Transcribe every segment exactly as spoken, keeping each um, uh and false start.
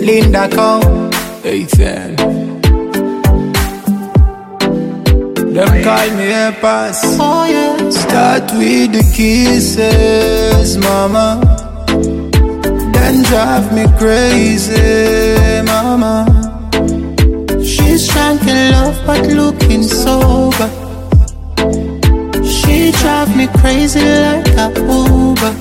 Linda Cow, Ethan. Them call me a pass. Oh yeah. Start with the kisses, mama. Then drive me crazy, mama. She's drunk in love but looking sober. She drive me crazy like a Uber.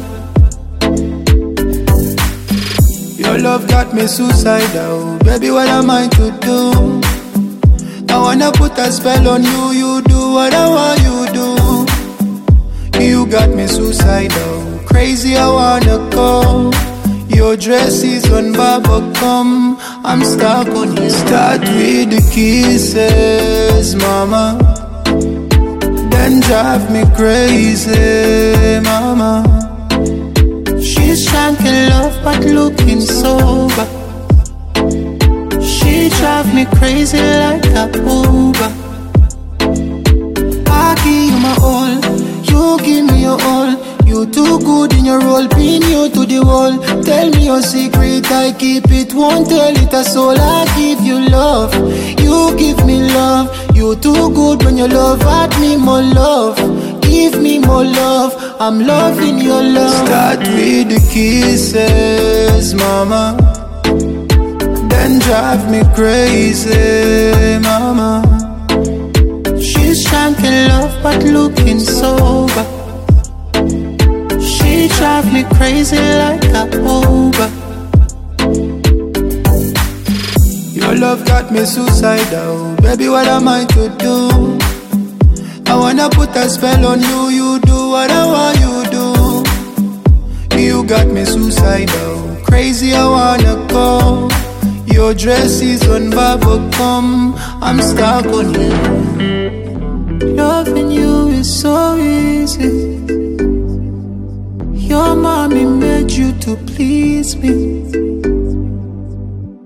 Your love got me suicidal. Baby, what am I to do? I wanna put a spell on you. You do what I want you do. You got me suicidal. Crazy, I wanna go. Your dress is on bubblegum. I'm stuck on you. Start with the kisses, mama. Then drive me crazy, mama. She's drunk in love but looking sober. She drive me crazy like a Uber. I give you my all, you give me your all. You too good in your role, pin you to the wall. Tell me your secret, I keep it, won't tell it a soul. I give you love, you give me love. You too good when you love, add me more love. Give me more love, I'm loving your love. Start with the kisses, mama. Then drive me crazy, mama. She's drunk in love but looking sober. She drive me crazy like a Uber. Your love got me suicidal. Baby, what am I to do? I wanna put a spell on you. You do what I want you do. You got me suicidal. Crazy, I wanna go. Your dress is on bubblegum. I'm stuck on you. Loving you is so easy. Your mommy made you to please me.